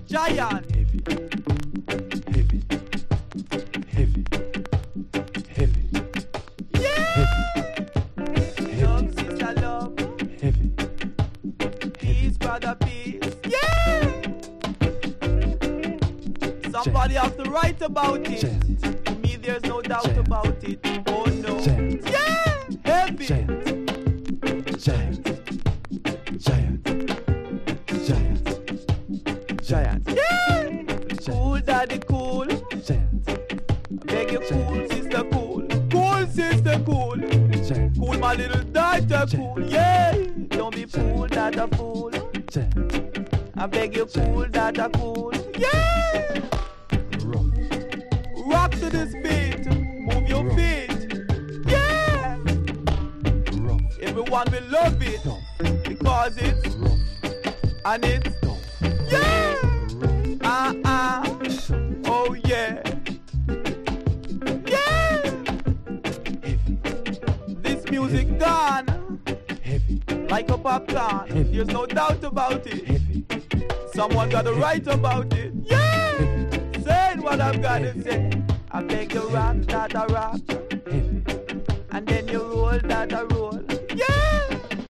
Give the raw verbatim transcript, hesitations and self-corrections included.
Giant. Heavy. Heavy. Heavy. Heavy. Yeah. Heavy. Love, sister, love. Heavy. Peace, brother, peace. Yeah. Somebody has to write about it. Chant. To me, there's no doubt Chant. about it. Oh no. Chant. Yeah. Heavy. Giant. Giant. Giant. Giant. Giant. Yeah. Cool, daddy, cool. Giant. Beg you, cool, sister, cool. Cool, sister, cool. Giant. Cool, my little daughter, cool. Yeah. Don't be fool, daughter, fool. Giant. I beg you, cool, daughter, cool. Yeah. Rock. Rock to this beat. Move your Rock. feet. Yeah. Rock. Everyone will love it Stop. because it's Rock. and it's Stop. yeah. Rock. Ah ah. Stop. Oh yeah. Yeah. Heavy. This music gone Heavy. like a popcorn. Heavy. There's no doubt about it. Heavy. Someone gotta write about it. Yeah. Saying what I've gotta say. I beg you rock, that I rock, Heavy. and then you roll, that I roll.